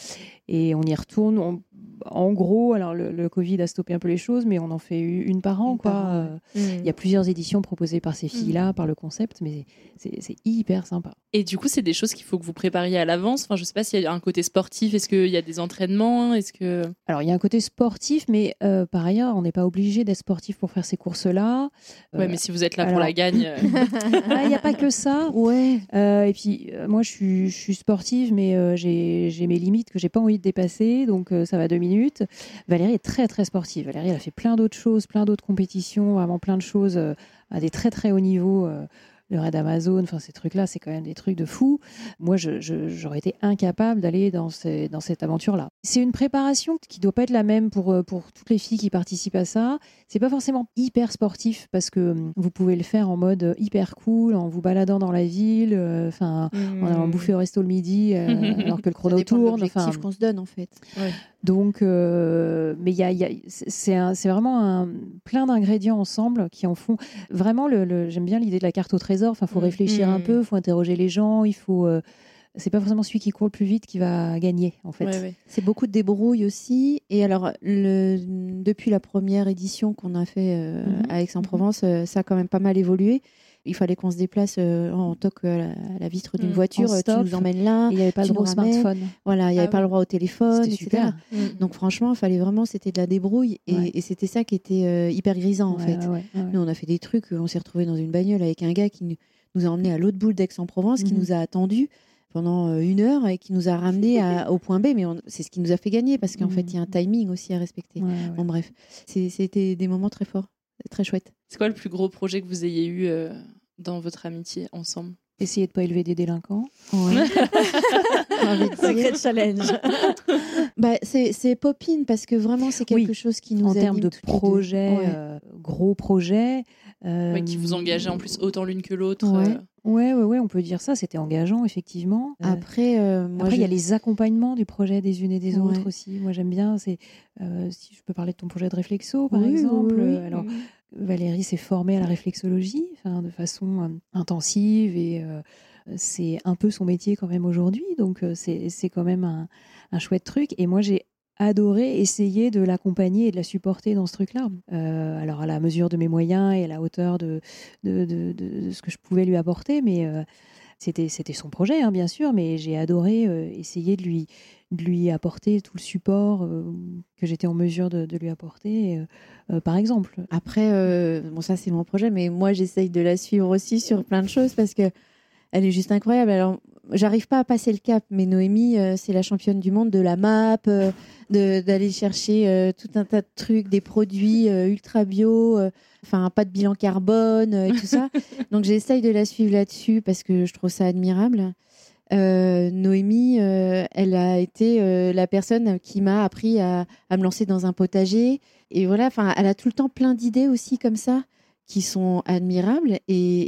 on y retourne. En gros, alors le Covid a stoppé un peu les choses, mais on en fait une par an, quoi. Il y a plusieurs éditions proposées par ces filles-là, par le concept, mais c'est hyper sympa. Et du coup, c'est des choses qu'il faut que vous prépariez à l'avance. Enfin, je sais pas s'il y a un côté sportif. Est-ce qu'il y a des entraînements? Alors, il y a un côté sportif, mais par ailleurs, on n'est pas obligé d'être sportif pour faire ces courses-là. Ouais, mais si vous êtes là pour la gagne. Il n'y a pas que ça. Ouais. Et puis, moi, je suis sportive, mais j'ai mes limites que j'ai pas envie de dépasser, donc ça va 2 minutes. Valérie est très, très sportive. Valérie, elle a fait plein d'autres choses, plein d'autres compétitions, vraiment plein de choses à des très, très hauts niveaux. Le raid Amazon, enfin ces trucs-là, c'est quand même des trucs de fou. Moi, j'aurais été incapable d'aller dans cette aventure-là. C'est une préparation qui doit pas être la même pour toutes les filles qui participent à ça. C'est pas forcément hyper sportif parce que vous pouvez le faire en mode hyper cool, en vous baladant dans la ville, en allant bouffer au resto le midi, alors que le chrono tourne. L'objectif qu'on se donne en fait. Ouais. Donc, mais c'est vraiment plein d'ingrédients ensemble qui en font vraiment j'aime bien l'idée de la carte au trésor. Enfin, faut réfléchir un peu, faut interroger les gens, c'est pas forcément celui qui court le plus vite qui va gagner en fait. Ouais. C'est beaucoup de débrouille aussi. Et alors, depuis la première édition qu'on a fait à Aix-en-Provence, ça a quand même pas mal évolué. Il fallait qu'on se déplace en toc à la vitre d'une voiture, tu nous emmènes là. Il n'y avait pas le droit au smartphone. Voilà, il n'y avait pas le droit au téléphone, etc. Super. Donc franchement, c'était de la débrouille et c'était ça qui était hyper grisant en fait. Nous, on a fait des trucs, on s'est retrouvés dans une bagnole avec un gars qui nous a emmenés à l'autre bout d'Aix-en-Provence, qui nous a attendus pendant 1 heure et qui nous a ramenés au point B, mais c'est ce qui nous a fait gagner parce qu'en fait, il y a un timing aussi à respecter. Bon, bref, c'était des moments très forts, très chouettes. C'est quoi le plus gros projet que vous ayez eu dans votre amitié ensemble? Essayer de ne pas élever des délinquants. Ouais. Sacré challenge. C'est Popine parce que vraiment c'est quelque chose qui nous en anime termes de projet, gros projet. Qui vous engageait en plus autant l'une que l'autre. Ouais, on peut dire ça. C'était engageant effectivement. Après, il y a les accompagnements du projet des unes et des autres aussi. Moi j'aime bien. Si je peux parler de ton projet de réflexo par exemple. Alors Valérie s'est formée à la réflexologie de façon intensive et c'est un peu son métier quand même aujourd'hui, donc c'est quand même un chouette truc. Et moi j'ai adoré essayer de l'accompagner et de la supporter dans ce truc-là. Alors à la mesure de mes moyens et à la hauteur de ce que je pouvais lui apporter, mais c'était son projet, hein, bien sûr, mais j'ai adoré essayer de lui apporter tout le support que j'étais en mesure de lui apporter, par exemple. Après, bon, ça c'est mon projet, mais moi j'essaye de la suivre aussi sur plein de choses parce que elle est juste incroyable. Alors, j'arrive pas à passer le cap, mais Noémie, c'est la championne du monde de la map, d'aller chercher tout un tas de trucs, des produits ultra bio, enfin pas de bilan carbone et tout ça. Donc j'essaye de la suivre là-dessus parce que je trouve ça admirable. Noémie, elle a été la personne qui m'a appris à me lancer dans un potager. Et voilà, enfin, elle a tout le temps plein d'idées aussi comme ça qui sont admirables.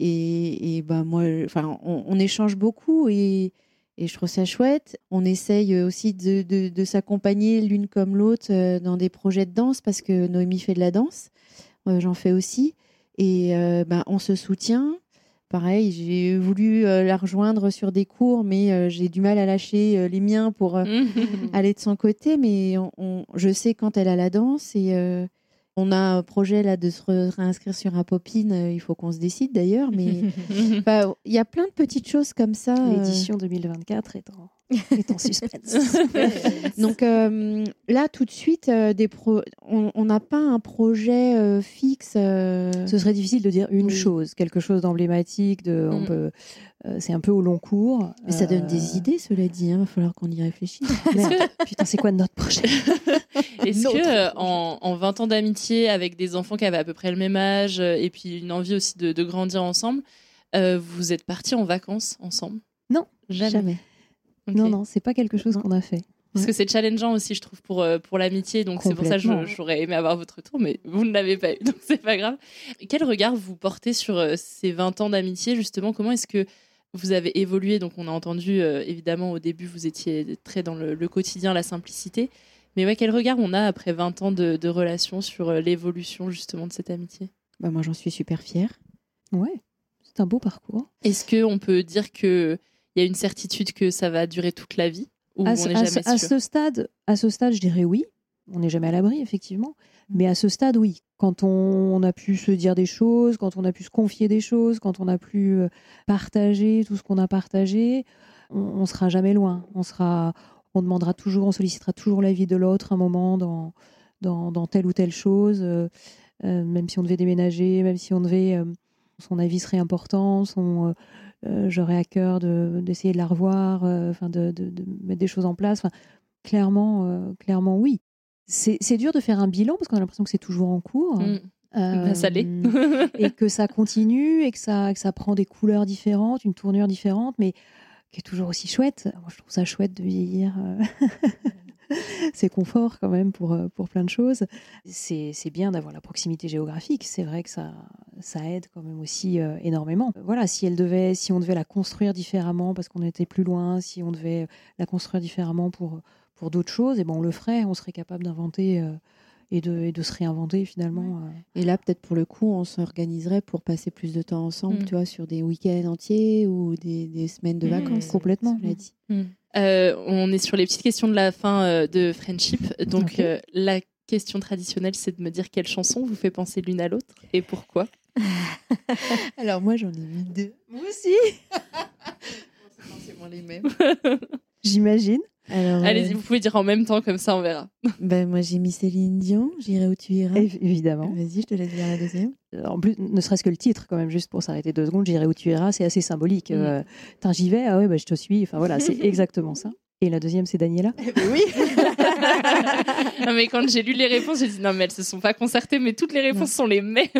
Et bah, moi, enfin, on échange beaucoup et je trouve ça chouette. On essaye aussi de s'accompagner l'une comme l'autre dans des projets de danse parce que Noémie fait de la danse. J'en fais aussi. Et bah, on se soutient. Pareil, j'ai voulu la rejoindre sur des cours, mais j'ai du mal à lâcher les miens pour aller de son côté. Mais je sais quand elle a la danse et on a un projet là de se réinscrire sur un Popin. Il faut qu'on se décide d'ailleurs, mais il y a plein de petites choses comme ça. L'édition 2024 est en suspense. Donc là, tout de suite, on n'a pas un projet fixe. Ce serait difficile de dire une chose, quelque chose d'emblématique. C'est un peu au long cours. Mais ça donne des idées, cela dit. Il va falloir qu'on y réfléchisse. Putain, c'est quoi notre projet? Est-ce que en 20 ans d'amitié avec des enfants qui avaient à peu près le même âge et puis une envie aussi de grandir ensemble, vous êtes partis en vacances ensemble? Non, jamais. Okay. Non, c'est pas quelque chose qu'on a fait. Parce que c'est challengeant aussi, je trouve, pour l'amitié. Donc c'est pour ça que j'aurais aimé avoir votre retour, mais vous ne l'avez pas eu, donc c'est pas grave. Quel regard vous portez sur ces 20 ans d'amitié, justement? Comment est-ce que vous avez évolué? Donc on a entendu, évidemment, au début, vous étiez très dans le quotidien, la simplicité. Mais ouais, quel regard on a après 20 ans de relation sur l'évolution, justement, de cette amitié? Bah, moi, j'en suis super fière. Ouais, c'est un beau parcours. Est-ce qu'on peut dire qu'il y a une certitude que ça va durer toute la vie? Ou on n'est jamais sûr? À ce stade, je dirais oui. On n'est jamais à l'abri, effectivement. Mais à ce stade, oui. Quand on a pu se dire des choses, quand on a pu se confier des choses, quand on a pu partager tout ce qu'on a partagé, on sera jamais loin. On demandera toujours, on sollicitera toujours l'avis de l'autre un moment dans telle ou telle chose. Même si on devait déménager, même si on devait... son avis serait important, j'aurais à cœur d'essayer de la revoir, de mettre des choses en place. Clairement, oui. C'est dur de faire un bilan parce qu'on a l'impression que c'est toujours en cours. Ça l'est. Et que ça continue et que ça prend des couleurs différentes, une tournure différente, mais qui est toujours aussi chouette. Moi, je trouve ça chouette de vieillir. C'est confort quand même pour plein de choses. C'est bien d'avoir la proximité géographique. C'est vrai que ça aide quand même aussi énormément. Voilà, si on devait la construire différemment parce qu'on était plus loin, si on devait la construire différemment pour d'autres choses, et ben on le ferait. On serait capable d'inventer et de se réinventer finalement. Et là, peut-être pour le coup, on s'organiserait pour passer plus de temps ensemble, tu vois, sur des week-ends entiers ou des semaines de vacances. Complètement. Cela dit. On est sur les petites questions de la fin de Friendship. Donc, la question traditionnelle, c'est de me dire quelle chanson vous fait penser l'une à l'autre et pourquoi. Alors, moi, j'en ai mis 2. Moi aussi. C'est forcément les mêmes. J'imagine. Alors, allez-y, vous pouvez dire en même temps, comme ça on verra. Moi j'ai mis Céline Dion, J'irai où tu iras. Évidemment. Vas-y, je te laisse dire la deuxième. En plus, ne serait-ce que le titre, quand même, juste pour s'arrêter 2 secondes, J'irai où tu iras, c'est assez symbolique. J'y vais, ah ouais, je te suis. Enfin voilà, c'est exactement ça. Et la deuxième, c'est Daniela. Oui. Non, mais quand j'ai lu les réponses, j'ai dit non, mais elles se sont pas concertées, mais toutes les réponses sont les mêmes.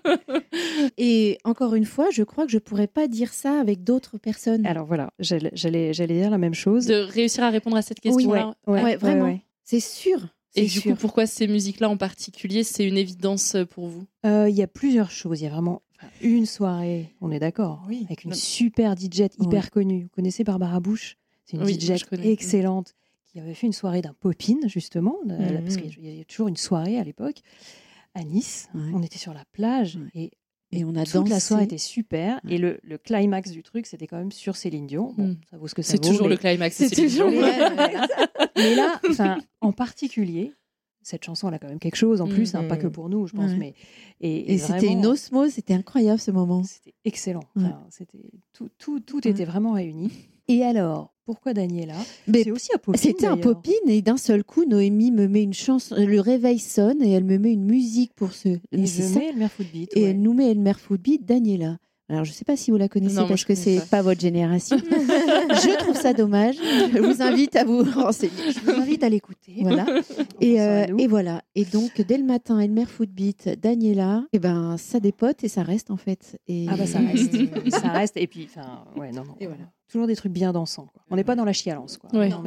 Et encore une fois, je crois que je pourrais pas dire ça avec d'autres personnes. Alors voilà, j'allais dire la même chose. De réussir à répondre à cette question-là. Ouais, vraiment. Ouais. C'est sûr. Et du coup, pourquoi ces musiques-là en particulier, c'est une évidence pour vous? Il y a plusieurs choses. Il y a vraiment une soirée, on est d'accord, avec une super DJ hyper connue. Vous connaissez Barbara Bush? C'est une DJ excellente qui avait fait une soirée d'un Popin, justement, parce qu'il y avait toujours une soirée à l'époque, à Nice. On était sur la plage et Et on a toute dansé. la soirée était super. Et le climax du truc, c'était quand même sur Céline Dion. Bon, ça vaut ce que ça vaut. C'est toujours le climax, c'est Céline Dion. Mais là, en particulier, cette chanson, elle a quand même quelque chose en plus, pas que pour nous, je pense. Mais, et c'était vraiment, une osmose, c'était incroyable ce moment. C'était excellent. C'était, tout était vraiment réuni. Et alors, pourquoi Daniela? C'est aussi un popine. C'était un popine et d'un seul coup, Noémie me met une chanson, le réveil sonne et elle me met une musique pour ce. Et je mets Elmer Footbeat. Et elle nous met Elmer Footbeat, Daniela. Alors, je ne sais pas si vous la connaissez parce que c'est pas votre génération. Je trouve ça dommage. Je vous invite à vous renseigner. Je vous invite à l'écouter. Voilà. Et voilà. Et donc, dès le matin, Elmer Footbeat, Daniela, et ben, ça dépote et ça reste en fait. Et... Ah bah ça reste. Ça reste. Et puis, non. Et voilà. Toujours des trucs bien dansants. Quoi. On n'est pas dans la chialance. Quoi. Ouais.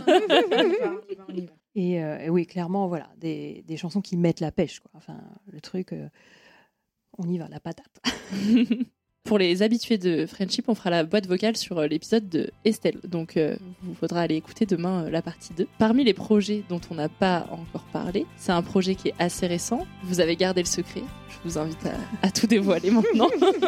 Et oui, clairement, voilà, des chansons qui mettent la pêche. Quoi. Enfin, le truc, on y va, la patate. Pour les habitués de Friendship, on fera la boîte vocale sur l'épisode de Estelle. Donc, vous faudra aller écouter demain la partie 2. Parmi les projets dont on n'a pas encore parlé, c'est un projet qui est assez récent. Vous avez gardé le secret. Je vous invite à tout dévoiler maintenant.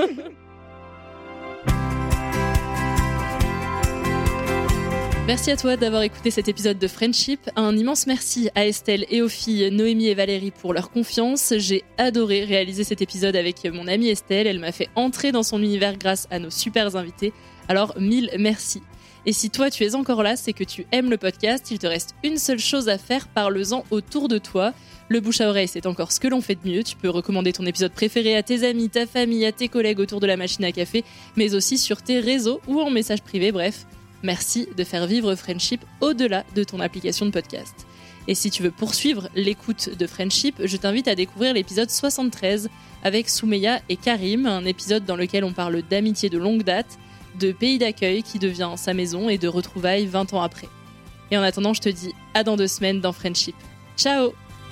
Merci à toi d'avoir écouté cet épisode de Friendship. Un immense merci à Estelle et aux filles Noémie et Valérie pour leur confiance. J'ai adoré réaliser cet épisode avec mon amie Estelle. Elle m'a fait entrer dans son univers grâce à nos super invités. Alors, 1000 merci. Et si toi tu es encore là, c'est que tu aimes le podcast. Il te reste une seule chose à faire, parle-en autour de toi. Le bouche à oreille, c'est encore ce que l'on fait de mieux. Tu peux recommander ton épisode préféré à tes amis, ta famille, à tes collègues autour de la machine à café, mais aussi sur tes réseaux ou en message privé, bref. Merci de faire vivre Friendship au-delà de ton application de podcast. Et si tu veux poursuivre l'écoute de Friendship, je t'invite à découvrir l'épisode 73 avec Soumeya et Karim, un épisode dans lequel on parle d'amitié de longue date, de pays d'accueil qui devient sa maison et de retrouvailles 20 ans après. Et en attendant, je te dis à dans 2 semaines dans Friendship. Ciao!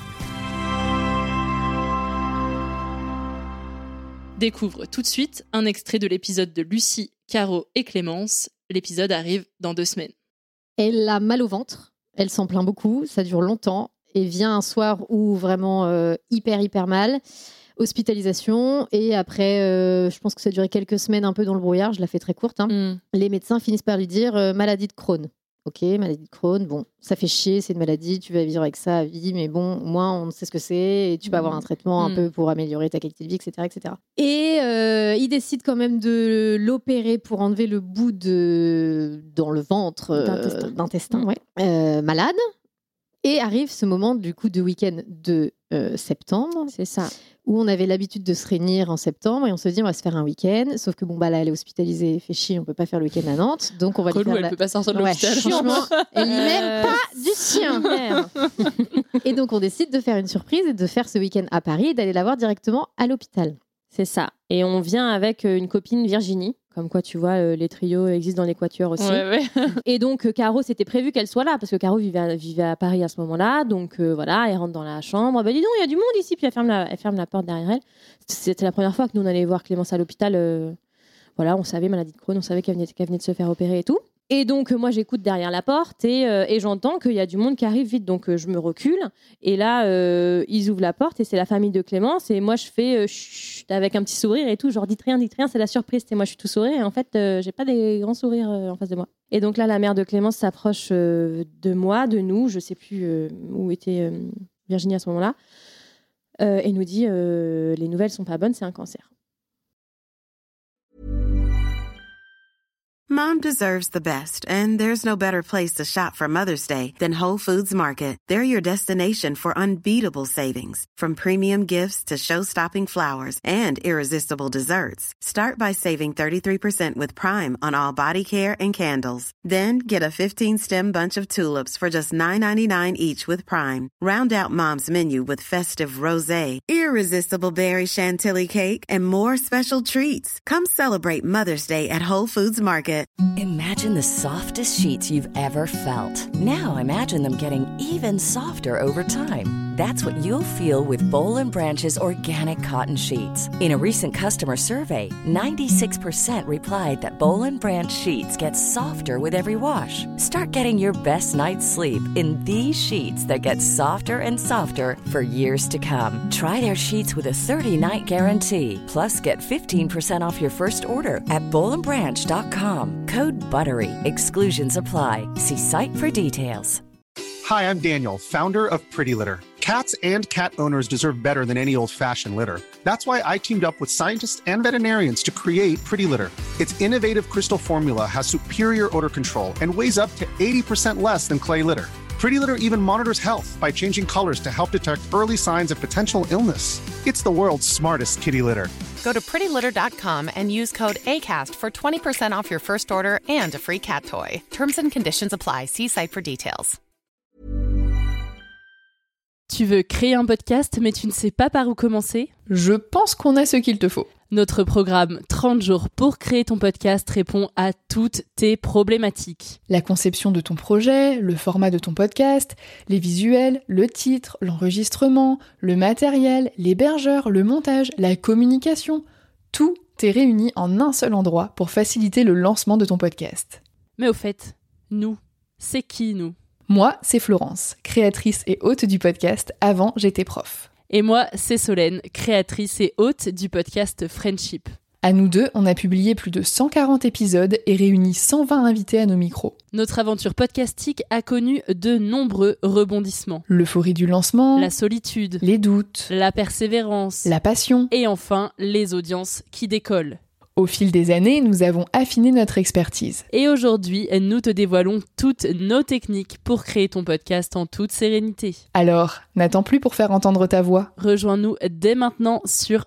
Découvre tout de suite un extrait de l'épisode de Lucie, Caro et Clémence. L'épisode arrive dans 2 semaines. Elle a mal au ventre, elle s'en plaint beaucoup, ça dure longtemps, et vient un soir où vraiment hyper mal, hospitalisation, et après, je pense que ça a duré quelques semaines un peu dans le brouillard, je la fais très courte. Les médecins finissent par lui dire maladie de Crohn. Ok, maladie de Crohn, bon, ça fait chier, c'est une maladie, tu vas vivre avec ça à vie, mais bon, au moins on sait ce que c'est, et tu peux avoir un traitement un peu pour améliorer ta qualité de vie, etc. etc. Et il décide quand même de l'opérer pour enlever le bout dans le ventre d'intestin, malade. Et arrive ce moment du coup de week-end de septembre. C'est ça. Où on avait l'habitude de se réunir en septembre et on se dit on va se faire un week-end. Sauf que là elle est hospitalisée, fait chier, on peut pas faire le week-end à Nantes. Donc on va lui faire elle peut pas sortir de l'hôpital. Franchement, elle n'y met pas du sien. Et donc on décide de faire une surprise et de faire ce week-end à Paris et d'aller la voir directement à l'hôpital. C'est ça. Et on vient avec une copine, Virginie. Comme quoi, tu vois, les trios existent dans les quatuors aussi. Ouais. Et donc, Caro, c'était prévu qu'elle soit là, parce que Caro vivait à Paris à ce moment-là. Donc, voilà, elle rentre dans la chambre. Bah, dis donc, il y a du monde ici. Puis elle ferme la porte derrière elle. C'était la première fois que nous, on allait voir Clémence à l'hôpital. Voilà, on savait, maladie de Crohn, on savait qu'elle venait de se faire opérer et tout. Et donc, moi, j'écoute derrière la porte et j'entends qu'il y a du monde qui arrive vite. Donc, je me recule. Et là, ils ouvrent la porte et c'est la famille de Clémence. Et moi, je fais chut, avec un petit sourire et tout. Genre, dites rien, c'est la surprise. Et moi, je suis tout sourire. Et en fait, j'ai pas des grands sourires en face de moi. Et donc là, la mère de Clémence s'approche de moi, de nous. Je sais plus où était Virginie à ce moment-là. Et nous dit les nouvelles sont pas bonnes, c'est un cancer. Mom deserves the best, and there's no better place to shop for Mother's Day than Whole Foods Market. They're your destination for unbeatable savings, from premium gifts to show-stopping flowers and irresistible desserts. Start by saving 33% with Prime on all body care and candles. Then get a 15-stem bunch of tulips for just $9.99 each with Prime. Round out Mom's menu with festive rosé, irresistible berry chantilly cake, and more special treats. Come celebrate Mother's Day at Whole Foods Market. Imagine the softest sheets you've ever felt. Now imagine them getting even softer over time. That's what you'll feel with Boll & Branch's organic cotton sheets. In a recent customer survey, 96% replied that Boll & Branch sheets get softer with every wash. Start getting your best night's sleep in these sheets that get softer and softer for years to come. Try their sheets with a 30-night guarantee. Plus, get 15% off your first order at bollandbranch.com. Code BUTTERY. Exclusions apply. See site for details. Hi, I'm Daniel, founder of Pretty Litter. Cats and cat owners deserve better than any old-fashioned litter. That's why I teamed up with scientists and veterinarians to create Pretty Litter. Its innovative crystal formula has superior odor control and weighs up to 80% less than clay litter. Pretty Litter even monitors health by changing colors to help detect early signs of potential illness. It's the world's smartest kitty litter. Go to prettylitter.com and use code ACAST for 20% off your first order and a free cat toy. Terms and conditions apply. See site for details. Tu veux créer un podcast, mais tu ne sais pas par où commencer ? Je pense qu'on a ce qu'il te faut. Notre programme 30 jours pour créer ton podcast répond à toutes tes problématiques. La conception de ton projet, le format de ton podcast, les visuels, le titre, l'enregistrement, le matériel, l'hébergeur, le montage, la communication, tout est réuni en un seul endroit pour faciliter le lancement de ton podcast. Mais au fait, nous, c'est qui nous ? Moi, c'est Florence, créatrice et hôte du podcast Avant j'étais prof. Et moi, c'est Solène, créatrice et hôte du podcast Friendship. À nous deux, on a publié plus de 140 épisodes et réuni 120 invités à nos micros. Notre aventure podcastique a connu de nombreux rebondissements. L'euphorie du lancement, la solitude, les doutes, la persévérance, la passion et enfin les audiences qui décollent. Au fil des années, nous avons affiné notre expertise. Et aujourd'hui, nous te dévoilons toutes nos techniques pour créer ton podcast en toute sérénité. Alors, n'attends plus pour faire entendre ta voix. Rejoins-nous dès maintenant sur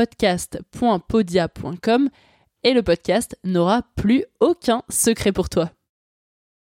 formationpodcast.podia.com et le podcast n'aura plus aucun secret pour toi.